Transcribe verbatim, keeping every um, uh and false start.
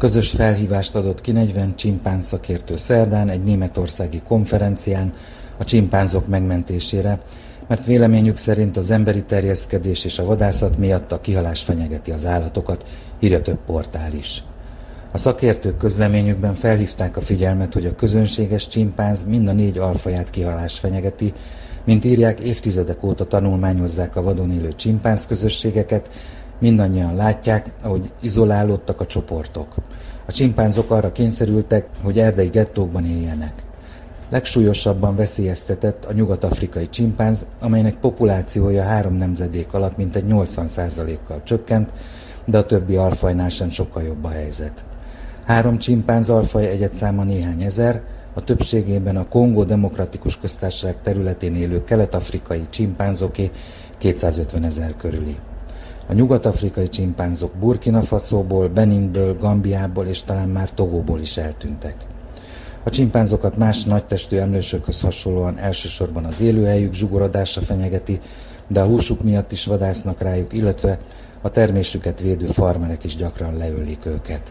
Közös felhívást adott ki negyven csimpánz szakértő szerdán egy németországi konferencián a csimpánzok megmentésére, mert véleményük szerint az emberi terjeszkedés és a vadászat miatt a kihalás fenyegeti az állatokat, írja több portál is. A szakértők közleményükben felhívták a figyelmet, hogy a közönséges csimpánz mind a négy alfaját kihalás fenyegeti, mint írják, évtizedek óta tanulmányozzák a vadon élő csimpánz közösségeket, mindannyian látják, ahogy izolálódtak a csoportok. A csimpánzok arra kényszerültek, hogy erdei gettókban éljenek. Legsúlyosabban veszélyeztetett a nyugat-afrikai csimpánz, amelynek populációja három nemzedék alatt mintegy nyolcvan százalékkal csökkent, de a többi alfajnál sem sokkal jobb a helyzet. Három csimpánz alfaj egyedszáma néhány ezer, a többségében a Kongó Demokratikus Köztársaság területén élő kelet-afrikai csimpánzoké kétszázötven ezer körüli. A nyugat-afrikai csimpánzok Burkina Fasóból, Beninből, Gambiából és talán már Togóból is eltűntek. A csimpánzokat más nagytestű emlősökhöz hasonlóan elsősorban az élőhelyük zsugorodása fenyegeti, de a húsuk miatt is vadásznak rájuk, illetve a termésüket védő farmerek is gyakran leölik őket.